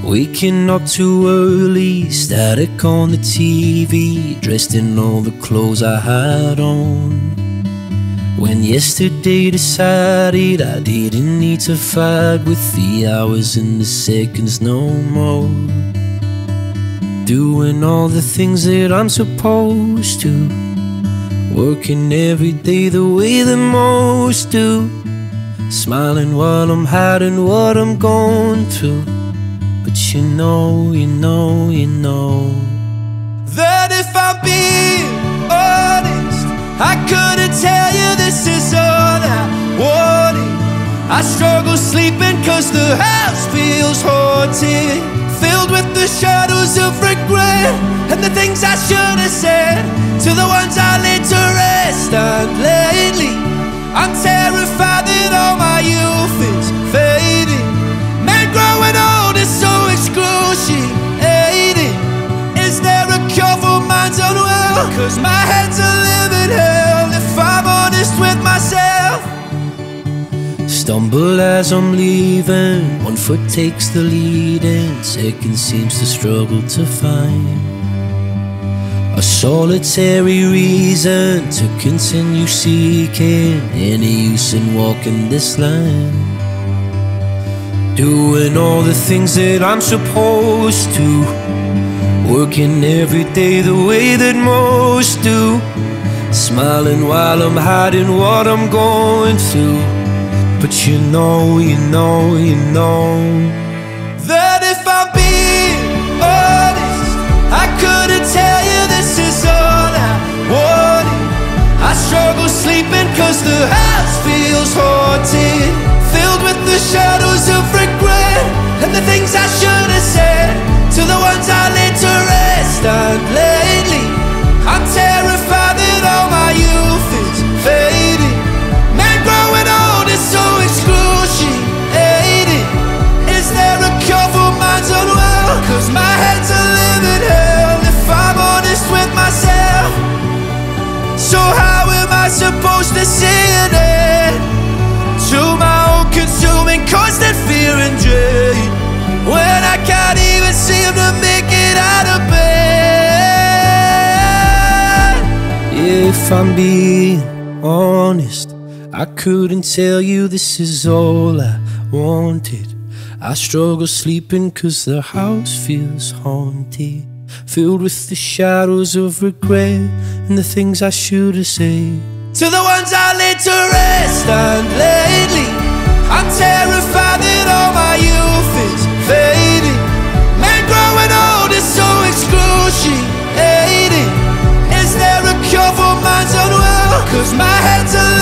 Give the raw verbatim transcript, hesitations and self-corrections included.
Waking up too early, static on the T V, dressed in all the clothes I had on. When yesterday decided I didn't need to fight with the hours and the seconds no more. Doing all the things that I'm supposed to, working every day the way that most do, smiling while I'm hiding what I'm going through. But you know, you know, you know that if I'm being honest, I couldn't tell you this is all I wanted. I struggle sleeping cause the house feels haunted, filled with the shadows of regret and the things I should have said to the ones I laid to rest. And lately I'm terrified that all my youth is fading. Man, growing old is so excruciating. Is there a cure for minds unwell? Cause my head's a living hell if I'm honest with myself. Stumble as I'm leaving, one foot takes the lead and second seems to struggle to find a solitary reason to continue seeking any use in walking this line. Doing all the things that I'm supposed to, working every day the way that most do, smiling while I'm hiding what I'm going through. But you know, you know, you know that if I'm being honest, I couldn't tell you this is all I wanted. I struggle sleeping cause the house feels haunted, filled with the shadows of regret and the things I should have said to the ones I laid to rest. And lately I'm terrified that all my youth is fading. Man, growing old is so excruciating. Is there a cure for minds unwell? Cause my head's a living hell if I'm honest with myself. So how am I supposed to see an end to my own consuming constant fear and dread, when I can't even seem to make it out of bed? If I'm being honest, I couldn't tell you this is all I wanted. I struggle sleeping cause the house feels haunted, filled with the shadows of regret and the things I should have said to the ones I laid to rest. And lately I'm terrified that all my youth is fading. Man, growing old is so excruciating. Is there a cure for minds unwell? Cause my head's a